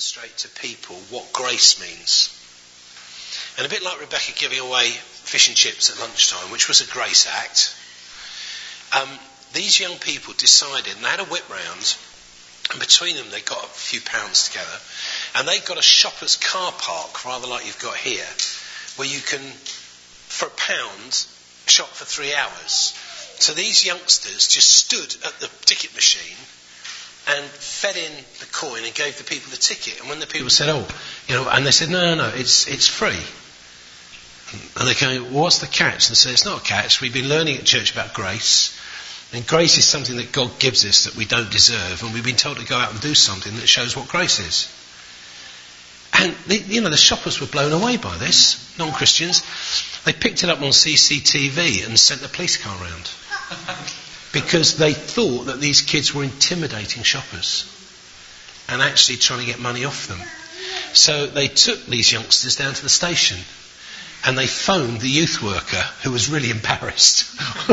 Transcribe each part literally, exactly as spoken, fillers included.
demonstrate to people what grace means. And a bit like Rebecca giving away fish and chips at lunchtime, which was a grace act, um, these young people decided, and they had a whip round, and between them they got a few pounds together, and they got a shopper's car park, rather like you've got here, where you can, for a pound, shop for three hours. So these youngsters just stood at the ticket machine and fed in the coin and gave the people the ticket. And when the people said, oh, you know, and they said, no, no, no, it's it's free. And they go, well, what's the catch? And they say, it's not a catch. We've been learning at church about grace. And grace is something that God gives us that we don't deserve. And we've been told to go out and do something that shows what grace is. And, the, you know, the shoppers were blown away by this, non-Christians. They picked it up on C C T V and sent the police car round. Because they thought that these kids were intimidating shoppers and actually trying to get money off them. So they took these youngsters down to the station and they phoned the youth worker, who was really embarrassed.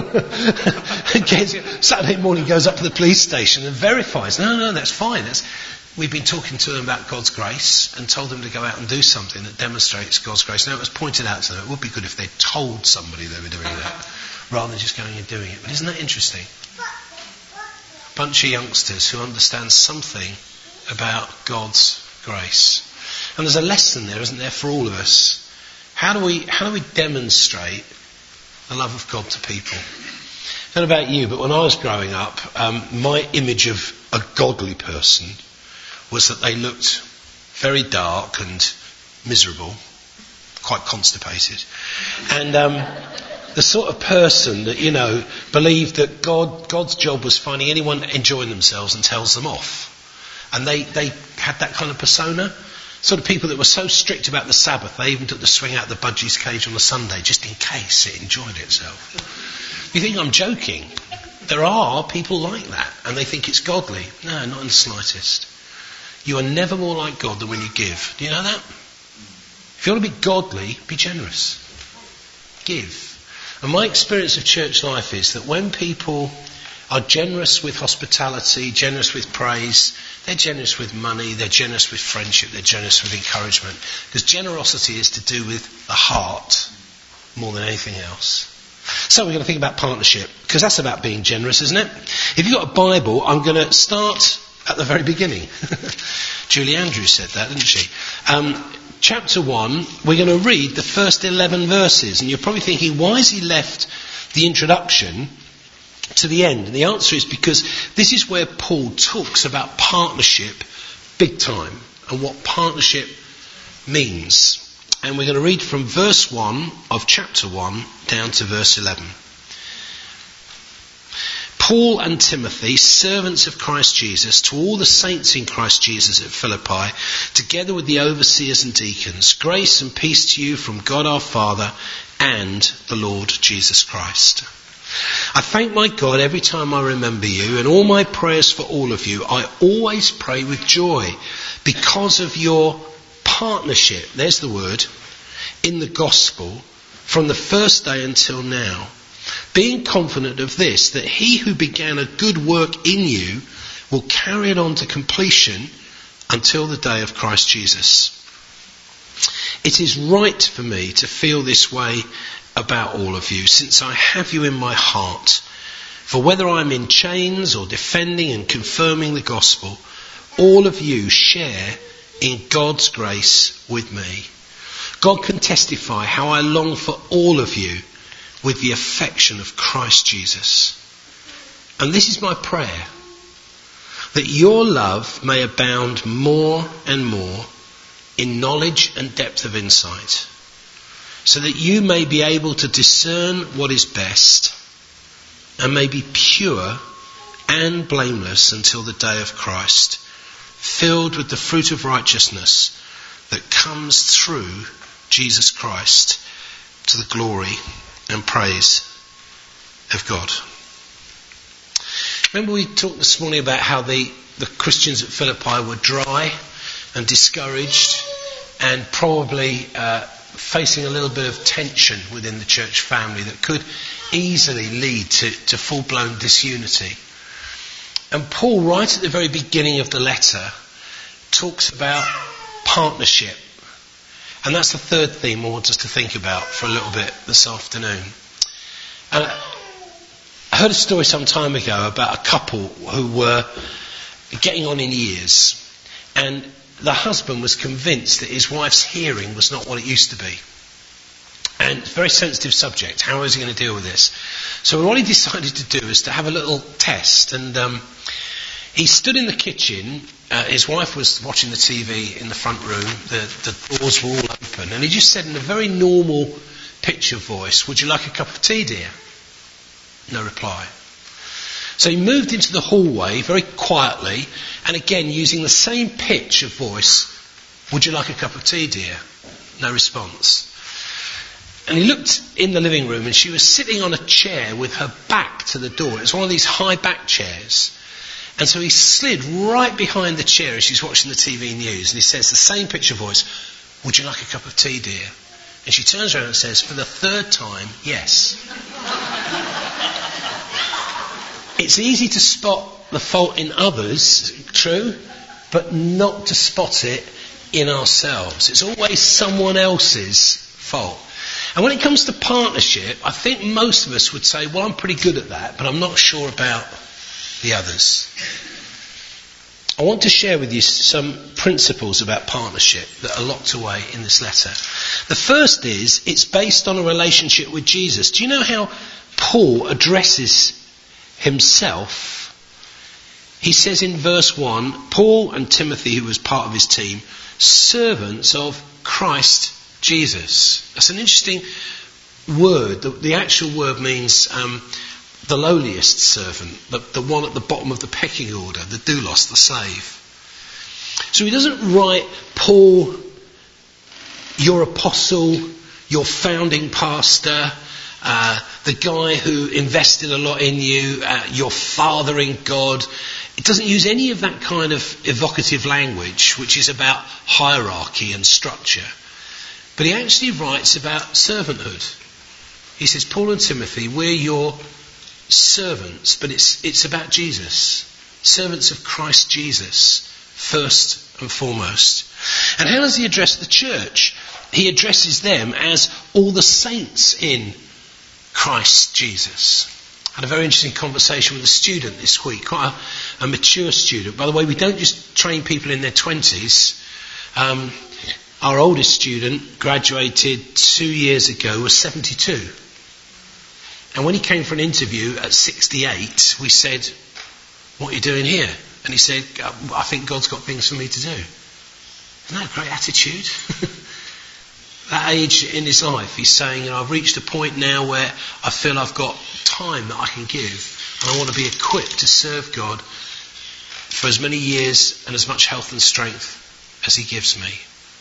Saturday morning goes up to the police station and verifies, no, no, that's fine. That's, we've been talking to them about God's grace and told them to go out and do something that demonstrates God's grace. Now it was pointed out to them, it would be good if they told somebody they were doing that, rather than just going and doing it. But isn't that interesting? A bunch of youngsters who understand something about God's grace. And there's a lesson there, isn't there, for all of us? How do we how do we demonstrate the love of God to people? I don't know about you, but when I was growing up, um, my image of a godly person was that they looked very dark and miserable, quite constipated. And um, the sort of person that, you know, believed that God God's job was finding anyone enjoying themselves and tells them off. And they, they had that kind of persona. Sort of people that were so strict about the Sabbath, they even took the swing out of the budgie's cage on the Sunday, just in case it enjoyed itself. You think I'm joking? There are people like that, and they think it's godly. No, not in the slightest. You are never more like God than when you give. Do you know that? If you want to be godly, be generous. Give. And my experience of church life is that when people are generous with hospitality, generous with praise, they're generous with money, they're generous with friendship, they're generous with encouragement. Because generosity is to do with the heart more than anything else. So we're going to think about partnership, because that's about being generous, isn't it? If you've got a Bible, I'm going to start at the very beginning. Julie Andrews said that, didn't she? Um, chapter one, we're going to read the first eleven verses. And you're probably thinking, why has he left the introduction to the end? And the answer is because this is where Paul talks about partnership big time and what partnership means. And we're going to read from verse one of chapter one down to verse eleven. Paul and Timothy, servants of Christ Jesus, to all the saints in Christ Jesus at Philippi, together with the overseers and deacons, grace and peace to you from God our Father and the Lord Jesus Christ. I thank my God every time I remember you, and all my prayers for all of you. I always pray with joy because of your partnership, there's the word, in the gospel from the first day until now. Being confident of this, that he who began a good work in you will carry it on to completion until the day of Christ Jesus. It is right for me to feel this way about all of you, since I have you in my heart. For whether I'm in chains or defending and confirming the gospel, all of you share in God's grace with me. God can testify how I long for all of you with the affection of Christ Jesus. And this is my prayer, that your love may abound more and more in knowledge and depth of insight, so that you may be able to discern what is best and may be pure and blameless until the day of Christ, filled with the fruit of righteousness that comes through Jesus Christ to the glory and praise of God. Remember we talked this morning about how the, the Christians at Philippi were dry and discouraged and probably uh, facing a little bit of tension within the church family that could easily lead to, to full-blown disunity. And Paul, right at the very beginning of the letter, talks about partnership. And that's the third theme I want us to think about for a little bit this afternoon. And I heard a story some time ago about a couple who were getting on in years, and the husband was convinced that his wife's hearing was not what it used to be. And it's a very sensitive subject. How is he going to deal with this? So what he decided to do is to have a little test. And um, he stood in the kitchen. Uh, his wife was watching the T V in the front room. The, the doors were all open. And he just said in a very normal pitch of voice, "Would you like a cup of tea, dear?" No reply. So he moved into the hallway very quietly, and again using the same pitch of voice, "Would you like a cup of tea, dear?" No response. And he looked in the living room, and she was sitting on a chair with her back to the door. It was one of these high back chairs. And so he slid right behind the chair as she's watching the T V news, and he says the same pitch of voice, "Would you like a cup of tea, dear?" And she turns around and says, for the third time, "Yes." It's easy to spot the fault in others, true, but not to spot it in ourselves. It's always someone else's fault. And when it comes to partnership, I think most of us would say, well, I'm pretty good at that, but I'm not sure about the others. I want to share with you some principles about partnership that are locked away in this letter. The first is, it's based on a relationship with Jesus. Do you know how Paul addresses himself? He says in verse one, Paul and Timothy, who was part of his team, servants of Christ Jesus. That's an interesting word. The, the actual word means um, the lowliest servant, the, the one at the bottom of the pecking order, the doulos, the slave. So he doesn't write, Paul, your apostle, your founding pastor, uh, the guy who invested a lot in you, uh, your father in God. It doesn't use any of that kind of evocative language, which is about hierarchy and structure. But he actually writes about servanthood. He says, Paul and Timothy, we're your servants, but it's it's about Jesus. Servants of Christ Jesus, first and foremost. And how does he address the church? He addresses them as all the saints in Christ Jesus. I had a very interesting conversation with a student this week, quite a, a mature student. By the way, we don't just train people in their twenties. Um, our oldest student graduated two years ago, was seventy-two. And when he came for an interview at sixty-eight, we said, "What are you doing here?" And he said, "I think God's got things for me to do." Isn't that a great attitude? That age in his life, he's saying, you know, I've reached a point now where I feel I've got time that I can give, and I want to be equipped to serve God for as many years and as much health and strength as he gives me.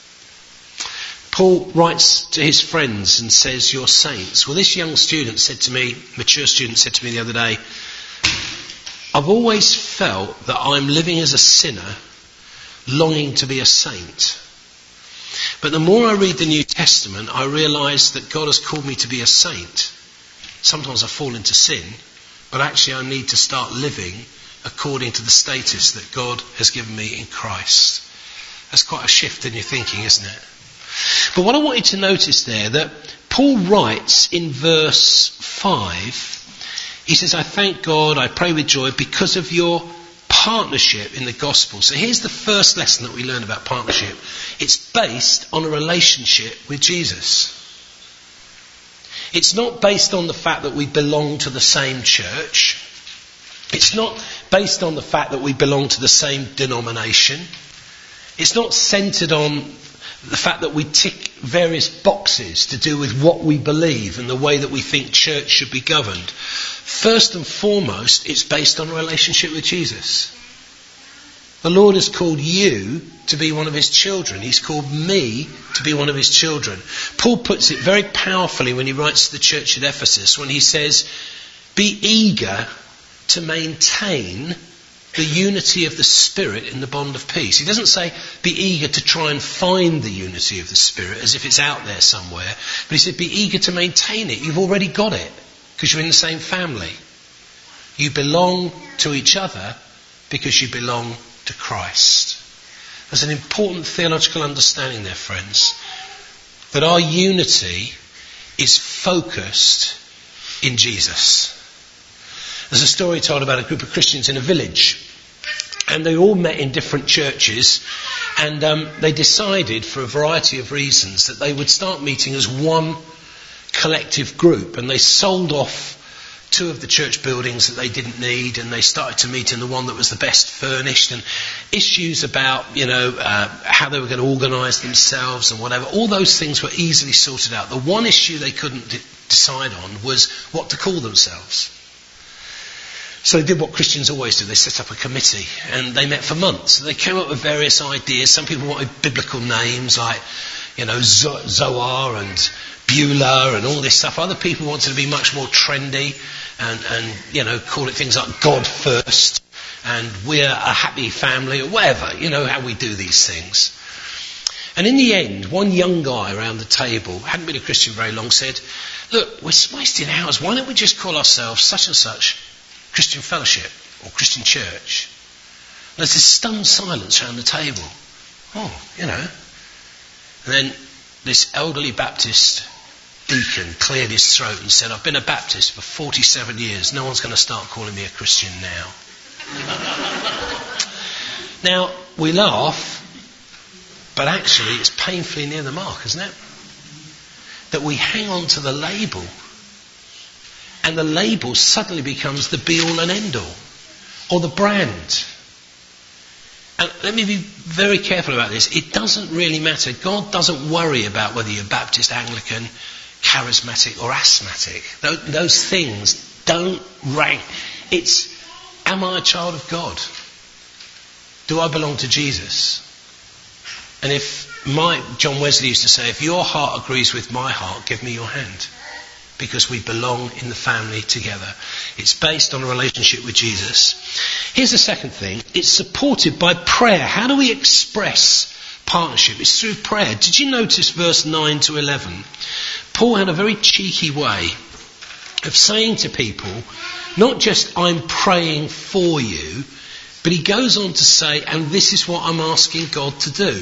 Paul writes to his friends and says, "You're saints." Well, this young student said to me, mature student said to me the other day, "I've always felt that I'm living as a sinner, longing to be a saint. But the more I read the New Testament, I realise that God has called me to be a saint. Sometimes I fall into sin, but actually I need to start living according to the status that God has given me in Christ." That's quite a shift in your thinking, isn't it? But what I want you to notice there, that Paul writes in verse five, he says, "I thank God, I pray with joy because of your partnership in the gospel." So here's the first lesson that we learn about partnership. It's based on a relationship with Jesus. It's not based on the fact that we belong to the same church. It's not based on the fact that we belong to the same denomination. It's not centred on the fact that we tick various boxes to do with what we believe and the way that we think church should be governed. First and foremost, it's based on a relationship with Jesus. The Lord has called you to be one of his children. He's called me to be one of his children. Paul puts it very powerfully when he writes to the church at Ephesus, when he says, "Be eager to maintain the unity of the Spirit in the bond of peace." He doesn't say be eager to try and find the unity of the Spirit as if it's out there somewhere. But he said be eager to maintain it. You've already got it because you're in the same family. You belong to each other because you belong to Christ. There's an important theological understanding there, friends, that our unity is focused in Jesus. There's a story told about a group of Christians in a village, and they all met in different churches, and um, they decided, for a variety of reasons, that they would start meeting as one collective group, and they sold off two of the church buildings that they didn't need, and they started to meet in the one that was the best furnished, and issues about, you know, uh, how they were going to organise themselves and whatever, all those things were easily sorted out. The one issue they couldn't de- decide on was what to call themselves. So they did what Christians always do. They set up a committee, and they met for months. They came up with various ideas. Some people wanted biblical names like, you know, Zo- Zoar and Beulah and all this stuff. Other people wanted to be much more trendy and, and, you know, call it things like God First and We're a Happy Family or whatever, you know how we do these things. And in the end, one young guy around the table, hadn't been a Christian very long, said, look, we're wasting hours. Why don't we just call ourselves such and such Christian Fellowship or Christian Church? And there's this stunned silence around the table. Oh, you know. And then this elderly Baptist deacon cleared his throat and said, I've been a Baptist for forty-seven years. No one's going to start calling me a Christian now. Now, we laugh, but actually it's painfully near the mark, isn't it? That we hang on to the label, and the label suddenly becomes the be-all and end-all, or the brand. And let me be very careful about this. It doesn't really matter. God doesn't worry about whether you're Baptist, Anglican, charismatic or asthmatic. Those, those things don't rank. It's, am I a child of God? Do I belong to Jesus? And if my, John Wesley used to say, if your heart agrees with my heart, give me your hand. Because we belong in the family together. It's based on a relationship with Jesus. Here's the second thing. It's supported by prayer. How do we express partnership? It's through prayer. Did you notice verse nine to eleven? Paul had a very cheeky way of saying to people, not just I'm praying for you, but he goes on to say, and this is what I'm asking God to do.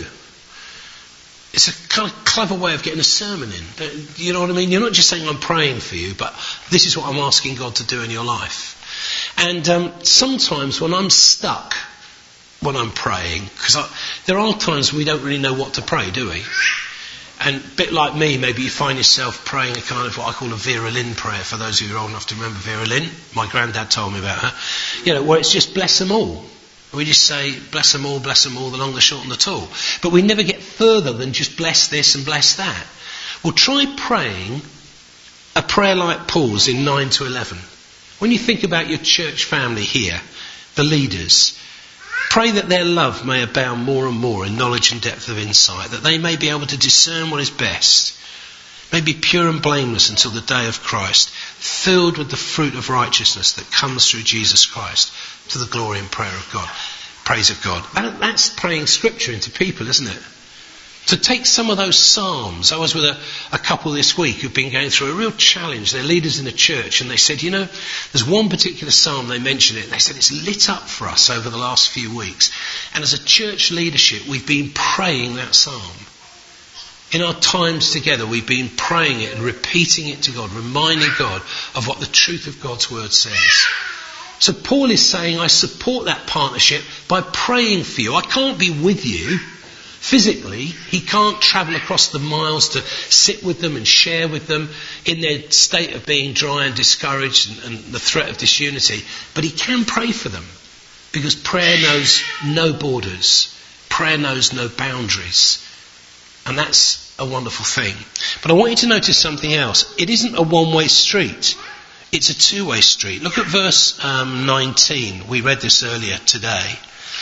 It's a kind of clever way of getting a sermon in. You know what I mean? You're not just saying I'm praying for you, but this is what I'm asking God to do in your life. And um, sometimes when I'm stuck when I'm praying, because there are times we don't really know what to pray, do we? And a bit like me, maybe you find yourself praying a kind of what I call a Vera Lynn prayer, for those of you who are old enough to remember Vera Lynn. My granddad told me about her. You know, where it's just bless them all. We just say, bless them all, bless them all, the long, the short and the tall. But we never get further than just bless this and bless that. Well, try praying a prayer like Paul's in nine to eleven. When you think about your church family here, the leaders, pray that their love may abound more and more in knowledge and depth of insight, that they may be able to discern what is best, may be pure and blameless until the day of Christ, filled with the fruit of righteousness that comes through Jesus Christ, to the glory and prayer of God, praise of God. That, that's praying scripture into people, isn't it? To take some of those psalms. I was with a, a couple this week who've been going through a real challenge. They're leaders in the church, and they said, you know, there's one particular psalm, they mentioned it, and they said it's lit up for us over the last few weeks. And as a church leadership, we've been praying that psalm. In our times together, we've been praying it and repeating it to God, reminding God of what the truth of God's word says. So Paul is saying, I support that partnership by praying for you. I can't be with you physically. He can't travel across the miles to sit with them and share with them in their state of being dry and discouraged and, and the threat of disunity. But he can pray for them, because prayer knows no borders. Prayer knows no boundaries. And that's a wonderful thing. But I want you to notice something else. It isn't a one-way street. It's a two-way street. Look at verse um, nineteen. We read this earlier today.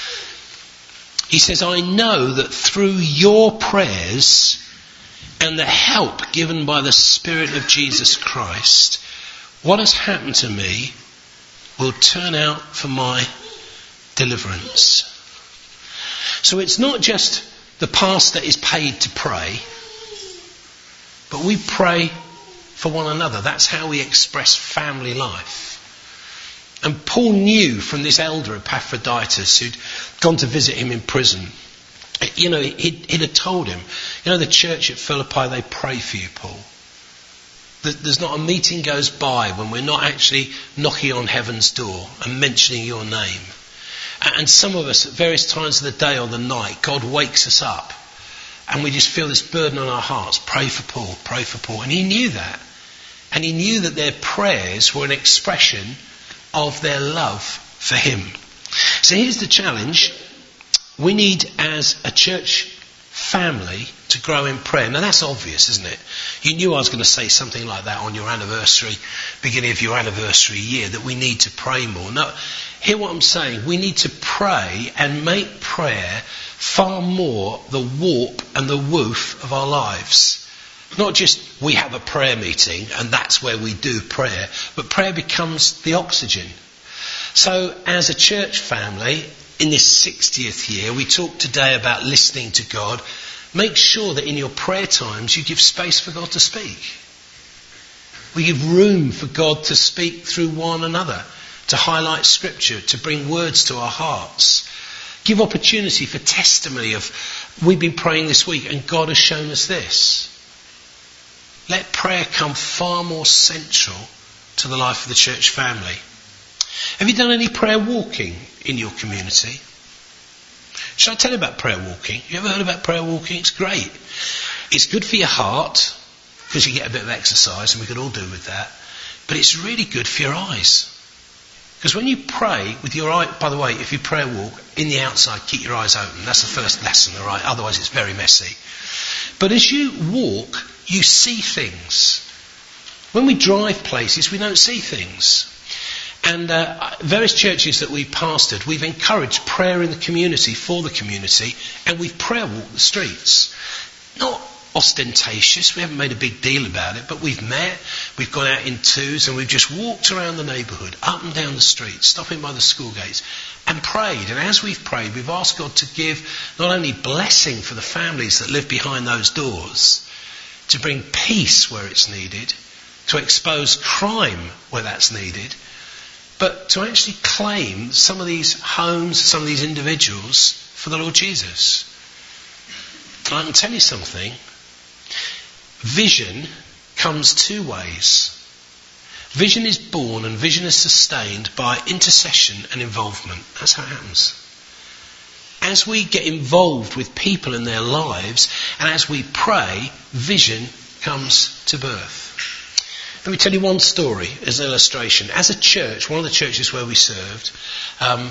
He says, I know that through your prayers and the help given by the Spirit of Jesus Christ, what has happened to me will turn out for my deliverance. So it's not just the pastor is paid to pray, but we pray for one another. That's how we express family life. And Paul knew from this elder Epaphroditus, who'd gone to visit him in prison, You know, he'd, he'd have told him, you know, the church at Philippi, they pray for you, Paul. There's not a meeting goes by when we're not actually knocking on heaven's door and mentioning your name. And some of us at various times of the day or the night, God wakes us up and we just feel this burden on our hearts. Pray for Paul, pray for Paul. And he knew that. And he knew that their prayers were an expression of their love for him. So here's the challenge. We need, as a church family, to grow in prayer. Now that's obvious, isn't it? You knew I was going to say something like that on your anniversary, beginning of your anniversary year, that we need to pray more. No, hear what I'm saying. We need to pray and make prayer far more the warp and the woof of our lives. Not just we have a prayer meeting and that's where we do prayer, but prayer becomes the oxygen. So as a church family, in this sixtieth year, we talked today about listening to God. Make sure that in your prayer times you give space for God to speak. We give room for God to speak through one another, to highlight scripture, to bring words to our hearts. Give opportunity for testimony of, we've been praying this week and God has shown us this. Let prayer come far more central to the life of the church family. Have you done any prayer walking in your community? Should I tell you about prayer walking? You ever heard about prayer walking? It's great. It's good for your heart, because you get a bit of exercise, and we could all do with that. But it's really good for your eyes. Because when you pray with your eye, by the way, if you prayer walk, in the outside, keep your eyes open. That's the first lesson, all right? Otherwise it's very messy. But as you walk, you see things. When we drive places, we don't see things. And uh, various churches that we've pastored, we've encouraged prayer in the community, for the community, and we've prayer walked the streets. Not ostentatious, we haven't made a big deal about it, but we've met, we've gone out in twos, and we've just walked around the neighbourhood, up and down the street, stopping by the school gates, and prayed. And as we've prayed, we've asked God to give not only blessing for the families that live behind those doors, to bring peace where it's needed, to expose crime where that's needed, but to actually claim some of these homes, some of these individuals for the Lord Jesus. And I can tell you something. Vision comes two ways. Vision is born and vision is sustained by intercession and involvement. That's how it happens. As we get involved with people in their lives, and as we pray, vision comes to birth. Let me tell you one story as an illustration. As a church, one of the churches where we served, um,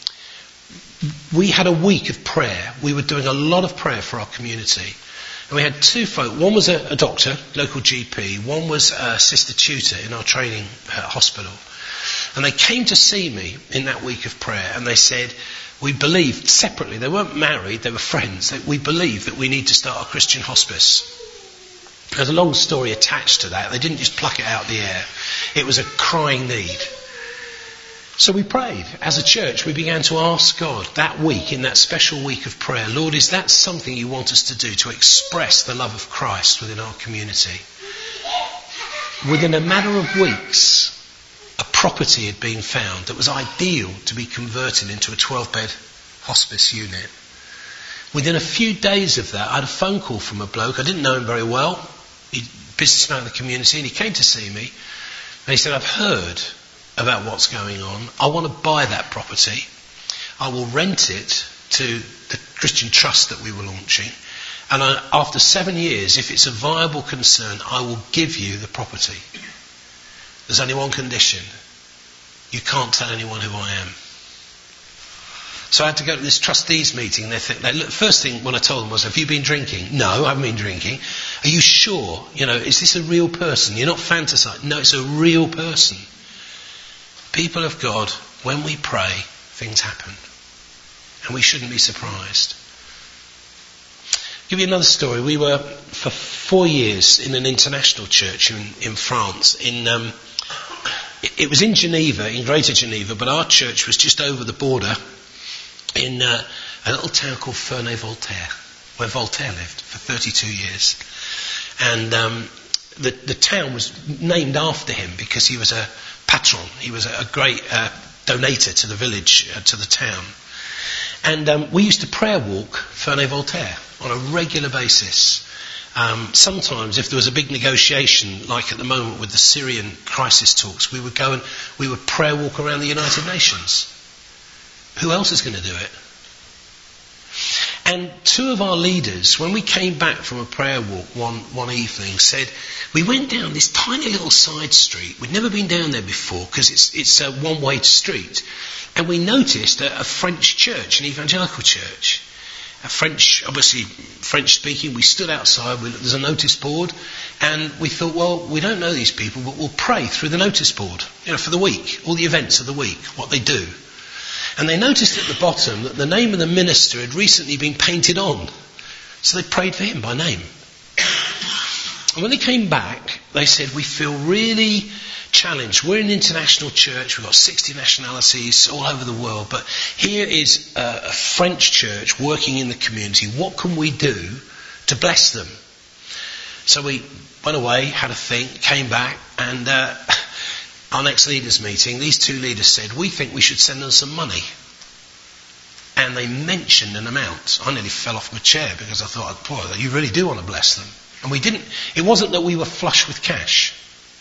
we had a week of prayer. We were doing a lot of prayer for our community. And we had two folk. One was a, a doctor, local G P. One was a sister tutor in our training uh, hospital. And they came to see me in that week of prayer, and they said, we believed separately, they weren't married, they were friends, that we believe that we need to start a Christian hospice. There's a long story attached to that. They didn't just pluck it out of the air. It was a crying need. So we prayed. As a church, we began to ask God that week, in that special week of prayer, Lord, is that something you want us to do, to express the love of Christ within our community? Within a matter of weeks, a property had been found that was ideal to be converted into a twelve-bed hospice unit. Within a few days of that, I had a phone call from a bloke. I didn't know him very well. He's a businessman in the community, and he came to see me. And he said, I've heard about what's going on. I want to buy that property. I will rent it to the Christian trust that we were launching. And I, after seven years, if it's a viable concern, I will give you the property. There's only one condition. You can't tell anyone who I am. So I had to go to this trustees meeting. They think, they look, first thing when I told them was, have you been drinking? No, I haven't been drinking. Are you sure? You know, is this a real person? You're not fantasizing. No, it's a real person. People of God, when we pray, things happen. And we shouldn't be surprised. I'll give you another story. We were for four years in an international church in, in France. In um, it, it was in Geneva, in Greater Geneva, but our church was just over the border in uh, a little town called Ferney-Voltaire, where Voltaire lived for thirty-two years. And um, the, the town was named after him because he was a patron. He was a, a great uh, donator to the village, uh, to the town. And um, we used to prayer walk Ferney Voltaire on a regular basis. Um, sometimes if there was a big negotiation, like at the moment with the Syrian crisis talks, we would go and we would prayer walk around the United Nations. Who else is going to do it? And two of our leaders, when we came back from a prayer walk one, one evening, said, we went down this tiny little side street. We'd never been down there before because it's, it's a one-way street. And we noticed a, a French church, an evangelical church. A French, obviously French speaking. We stood outside, we, there's a notice board, and we thought, well, we don't know these people, but we'll pray through the notice board, you know, for the week, all the events of the week, what they do. And they noticed at the bottom that the name of the minister had recently been painted on. So they prayed for him by name. And when they came back, they said, we feel really challenged. We're an international church. We've got sixty nationalities all over the world. But here is a, a French church working in the community. What can we do to bless them? So we went away, had a think, came back, and uh, our next leaders meeting, these two leaders said, we think we should send them some money. And they mentioned an amount. I nearly fell off my chair because I thought, boy, you really do want to bless them. And we didn't. It wasn't that we were flush with cash.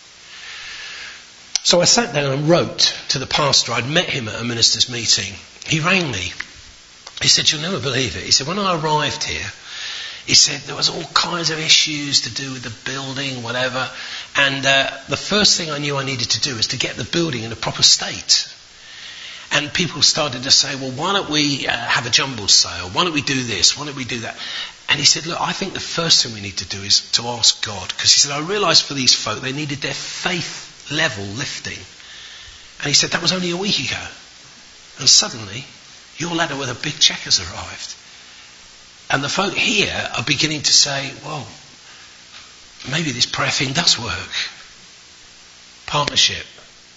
So I sat down and wrote to the pastor. I'd met him at a minister's meeting. He rang me. He said, you'll never believe it. He said, when I arrived here, he said there was all kinds of issues to do with the building, whatever. And uh, the first thing I knew I needed to do was to get the building in a proper state. And people started to say, well, why don't we uh, have a jumble sale? Why don't we do this? Why don't we do that? And he said, look, I think the first thing we need to do is to ask God. Because he said, I realised for these folk, they needed their faith level lifting. And he said, that was only a week ago. And suddenly, your ladder with a big cheque has arrived. And the folk here are beginning to say, well, maybe this prayer thing does work. Partnership.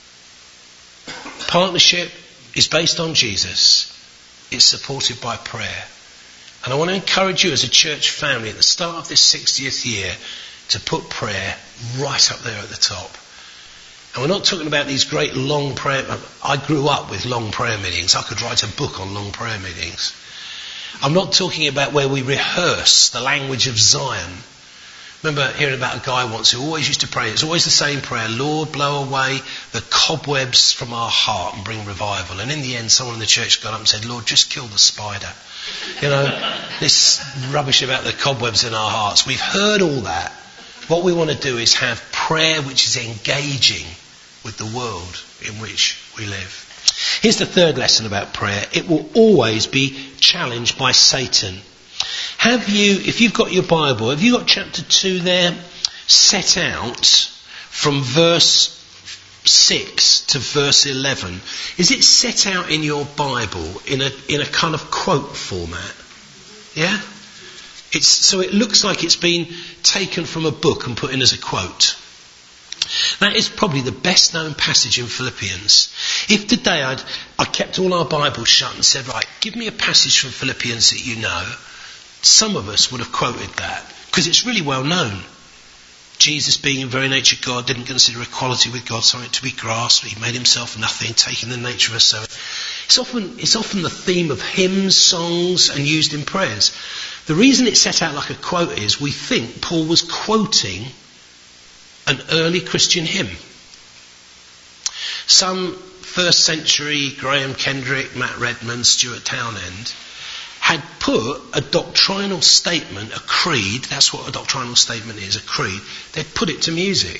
Partnership is based on Jesus. It's supported by prayer. And I want to encourage you as a church family at the start of this sixtieth year to put prayer right up there at the top. And we're not talking about these great long prayer... I grew up with long prayer meetings. I could write a book on long prayer meetings. I'm not talking about where we rehearse the language of Zion. Remember hearing about a guy once who always used to pray. It's always the same prayer. Lord, blow away the cobwebs from our heart and bring revival. And in the end, someone in the church got up and said, Lord, just kill the spider. You know, this rubbish about the cobwebs in our hearts. We've heard all that. What we want to do is have prayer which is engaging with the world in which we live. Here's the third lesson about prayer. It will always be challenged by Satan. Have you, if you've got your Bible, have you got chapter two there set out from verse six to verse eleven? Is it set out in your Bible in a in a kind of quote format? Yeah? It's so it looks like it's been taken from a book and put in as a quote. That is probably the best known passage in Philippians. If today I'd I kept all our Bibles shut and said, right, give me a passage from Philippians that you know, some of us would have quoted that because it's really well known. Jesus, being in very nature God, didn't consider equality with God something to be grasped. He made himself nothing, taking the nature of a servant. It's often, it's often the theme of hymns, songs, and used in prayers. The reason it's set out like a quote is we think Paul was quoting an early Christian hymn. Some first century Graham Kendrick, Matt Redman, Stuart Townend had put a doctrinal statement, a creed, that's what a doctrinal statement is, a creed, they'd put it to music.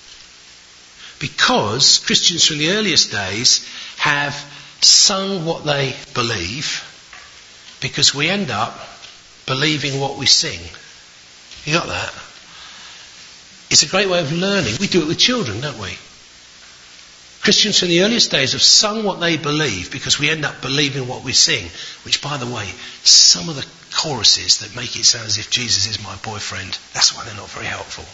Because Christians from the earliest days have sung what they believe, because we end up believing what we sing. You got that? It's a great way of learning. We do it with children, don't we? Christians from the earliest days have sung what they believe because we end up believing what we sing. Which, by the way, some of the choruses that make it sound as if Jesus is my boyfriend, that's why they're not very helpful.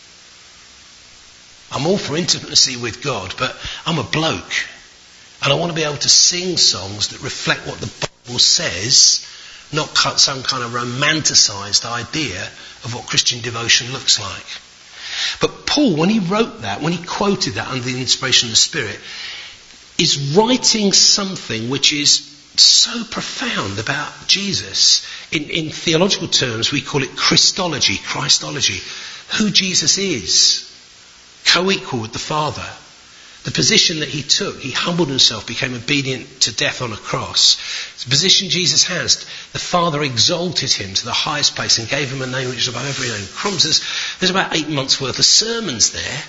I'm all for intimacy with God, but I'm a bloke. And I want to be able to sing songs that reflect what the Bible says, not some kind of romanticised idea of what Christian devotion looks like. But Paul, when he wrote that, when he quoted that under the inspiration of the Spirit, is writing something which is so profound about Jesus. In, in theological terms, we call it Christology, Christology. Who Jesus is, co-equal with the Father. The position that he took, he humbled himself, became obedient to death on a cross. The position Jesus has, the Father exalted him to the highest place and gave him a name which is above every name. Crumbs, there's, there's about eight months worth of sermons there.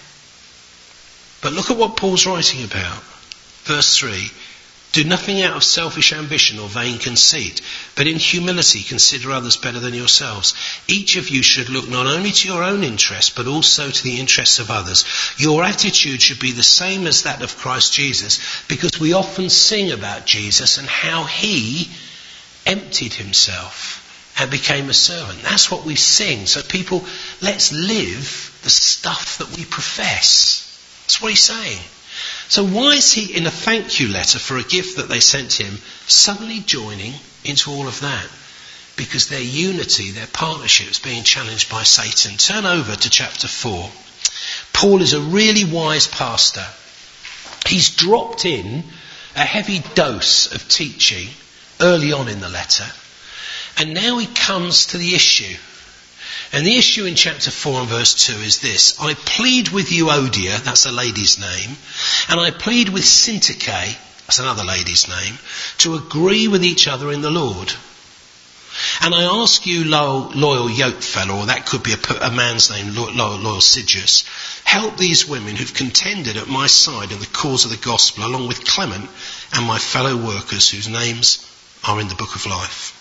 But look at what Paul's writing about. Verse three. Do nothing out of selfish ambition or vain conceit, but in humility consider others better than yourselves. Each of you should look not only to your own interest, but also to the interests of others. Your attitude should be the same as that of Christ Jesus, because we often sing about Jesus and how he emptied himself and became a servant. That's what we sing. So people, let's live the stuff that we profess. That's what he's saying. So why is he, in a thank you letter for a gift that they sent him, suddenly joining into all of that? Because their unity, their partnership is being challenged by Satan. Turn over to chapter four. Paul is a really wise pastor. He's dropped in a heavy dose of teaching early on in the letter. And now he comes to the issue. And the issue in chapter four and verse two is this. I plead with Euodia, that's a lady's name, and I plead with Syntyche, that's another lady's name, to agree with each other in the Lord. And I ask you, loyal, loyal yokefellow, or that could be a, a man's name, loyal, loyal Sidious, help these women who've contended at my side in the cause of the gospel, along with Clement and my fellow workers whose names are in the book of life.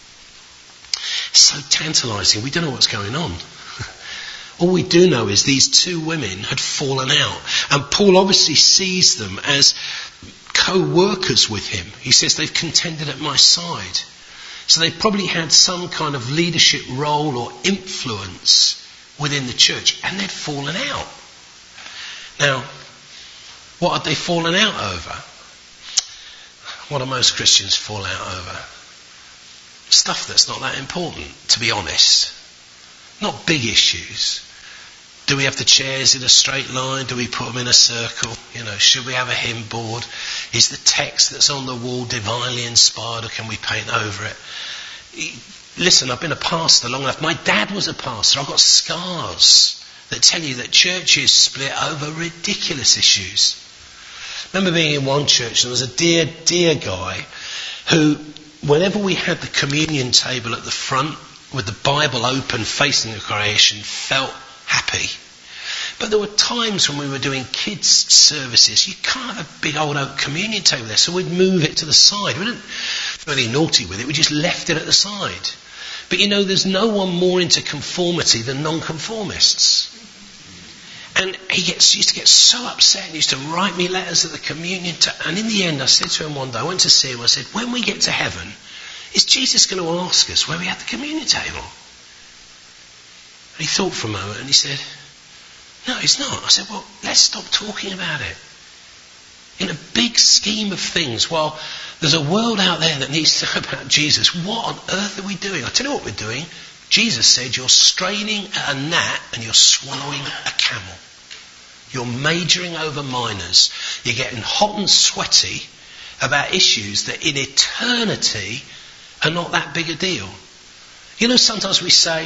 So tantalising. We don't know what's going on. All we do know is these two women had fallen out. And Paul obviously sees them as co-workers with him. He says they've contended at my side. So they probably had some kind of leadership role or influence within the church. And they'd fallen out. Now, what had they fallen out over? What do most Christians fall out over? Stuff that's not that important, to be honest. Not big issues. Do we have the chairs in a straight line? Do we put them in a circle? You know, should we have a hymn board? Is the text that's on the wall divinely inspired, or can we paint over it? Listen, I've been a pastor long enough. My dad was a pastor. I've got scars that tell you that churches split over ridiculous issues. I remember being in one church, and there was a dear, dear guy who, whenever we had the communion table at the front with the Bible open facing the creation, felt happy. But there were times when we were doing kids' services, you can't have a big old oak communion table there, so we'd move it to the side. We didn't do anything naughty with it, we just left it at the side. But you know, there's no one more into conformity than nonconformists. And he gets, used to get so upset and used to write me letters at the communion table. And in the end, I said to him one day, I went to see him, I said, when we get to heaven, is Jesus going to ask us where we had the communion table? And he thought for a moment and he said, no, he's not. I said, well, let's stop talking about it. In a big scheme of things, while there's a world out there that needs to know about Jesus, what on earth are we doing? I'll tell you what we're doing. Jesus said you're straining at a gnat and you're swallowing a camel. You're majoring over minors. You're getting hot and sweaty about issues that in eternity are not that big a deal. You know, sometimes we say,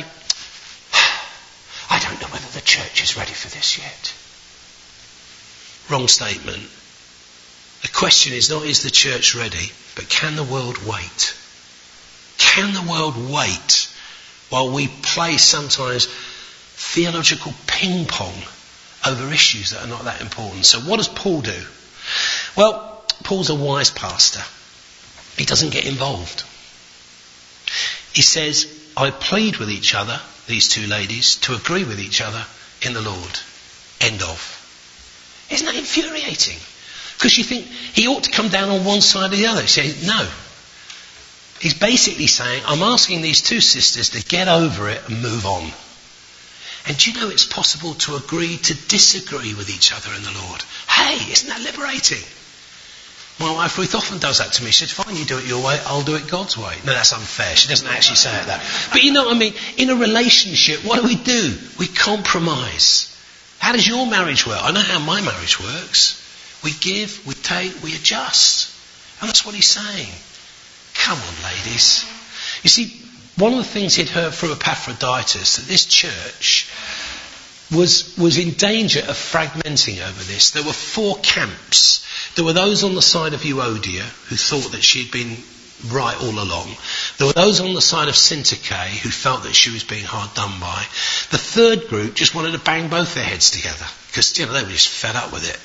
I don't know whether the church is ready for this yet. Wrong statement. The question is not, is the church ready, but can the world wait? Can the world wait while we play sometimes theological ping pong over issues that are not that important? So what does Paul do? Well, Paul's a wise pastor. He doesn't get involved. He says, I plead with each other, these two ladies, to agree with each other in the Lord. End of. Isn't that infuriating? Because you think he ought to come down on one side or the other. He says, no. He's basically saying, I'm asking these two sisters to get over it and move on. And do you know it's possible to agree to disagree with each other in the Lord? Hey, isn't that liberating? My wife Ruth often does that to me. She said, fine, you do it your way, I'll do it God's way. No, that's unfair. She doesn't actually say it that. But you know what I mean? In a relationship, what do we do? We compromise. How does your marriage work? I know how my marriage works. We give, we take, we adjust. And that's what he's saying. come on, ladies. You see, one of the things he'd heard from Epaphroditus, that this church was, was in danger of fragmenting over this. There were four camps. There were those on the side of Euodia who thought that she'd been right all along. There were those on the side of Syntyche who felt that she was being hard done by. The third group just wanted to bang both their heads together because, you know, they were just fed up with it.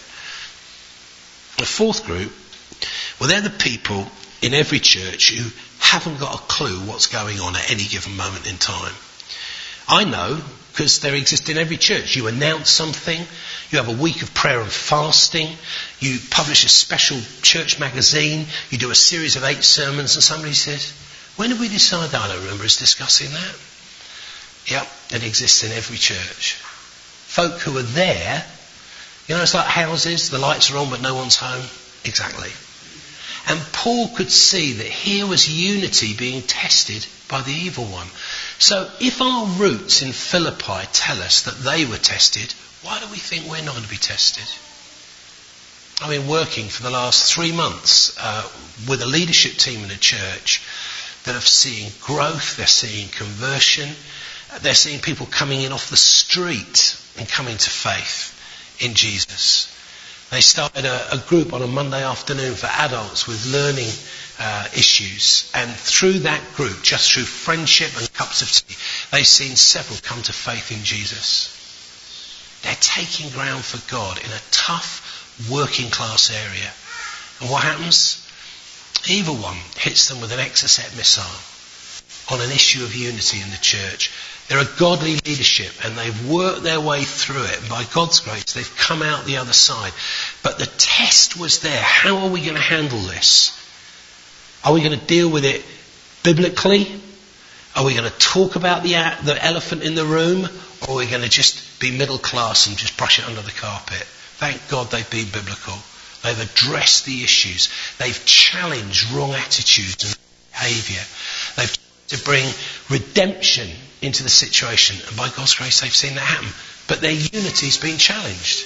The fourth group, well, they're the people in every church who haven't got a clue what's going on at any given moment in time. I know, because they exist in every church. You announce something, you have a week of prayer and fasting, you publish a special church magazine, you do a series of eight sermons, and somebody says, when did we decide that? I don't remember us discussing that. Yep, it exists in every church. Folk who are there, you know, it's like houses, the lights are on but no one's home. Exactly. And Paul could see that here was unity being tested by the evil one. So if our roots in Philippi tell us that they were tested, why do we think we're not going to be tested? I've been working for the last three months uh, with a leadership team in a church that are seeing growth, they're seeing conversion, they're seeing people coming in off the street and coming to faith in Jesus. They started a, a group on a Monday afternoon for adults with learning uh, issues. And through that group, just through friendship and cups of tea, they've seen several come to faith in Jesus. They're taking ground for God in a tough working class area. And what happens? The evil one hits them with an Exocet missile on an issue of unity in the church. They're a godly leadership and they've worked their way through it. And by God's grace, they've come out the other side. But the test was there. How are we going to handle this? Are we going to deal with it biblically? Are we going to talk about the, the elephant in the room? Or are we going to just be middle class and just brush it under the carpet? Thank God they've been biblical. They've addressed the issues. They've challenged wrong attitudes and behaviour. They've tried to bring redemption into the situation, and by God's grace they've seen that happen. But their unity's been challenged.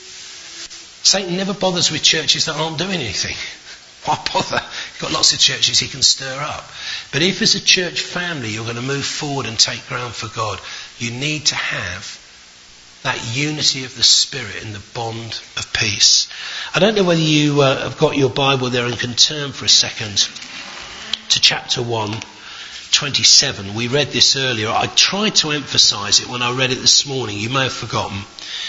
Satan never bothers with churches that aren't doing anything. Why bother? You've got lots of churches he can stir up. But if as a church family you're going to move forward and take ground for God, you need to have that unity of the Spirit in the bond of peace. I don't know whether you uh, have got your Bible there and can turn for a second to chapter one. twenty-seven. We read this earlier. I tried to emphasise it when I read it this morning. You may have forgotten.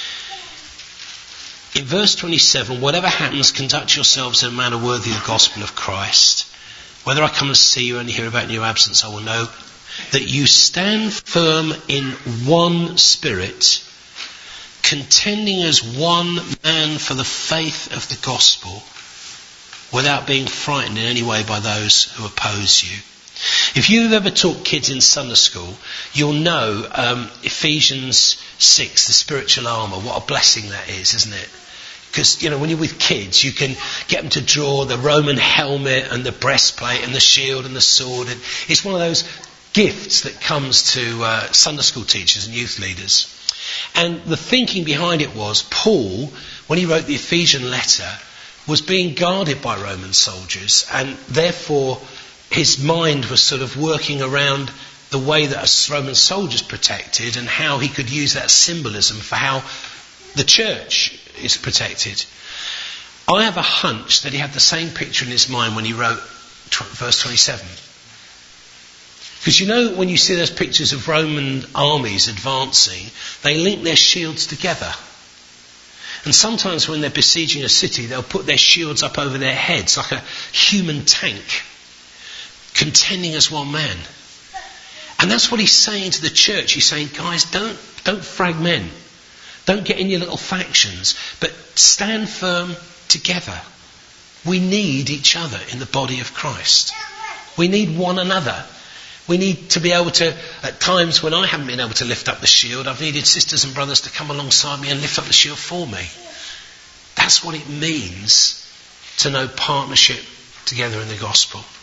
In verse twenty-seven, whatever happens, conduct yourselves in a manner worthy of the gospel of Christ. Whether I come and see you or only hear about in your absence, I will know that you stand firm in one spirit, contending as one man for the faith of the gospel, without being frightened in any way by those who oppose you. If you've ever taught kids in Sunday school, you'll know um, Ephesians six, the spiritual armour. What a blessing that is, isn't it? Because, you know, when you're with kids, you can get them to draw the Roman helmet and the breastplate and the shield and the sword. And it's one of those gifts that comes to uh, Sunday school teachers and youth leaders. And the thinking behind it was, Paul, when he wrote the Ephesian letter, was being guarded by Roman soldiers, and therefore his mind was sort of working around the way that Roman soldiers protected and how he could use that symbolism for how the church is protected. I have a hunch that he had the same picture in his mind when he wrote tw- verse twenty-seven. Because you know, when you see those pictures of Roman armies advancing, they link their shields together. And sometimes when they're besieging a city, they'll put their shields up over their heads like a human tank, contending as one man. And that's what he's saying to the church. He's saying, guys, don't, don't fragment. Don't get in your little factions, but stand firm together. We need each other in the body of Christ. We need one another. We need to be able to, at times when I haven't been able to lift up the shield, I've needed sisters and brothers to come alongside me and lift up the shield for me. That's what it means to know partnership together in the gospel.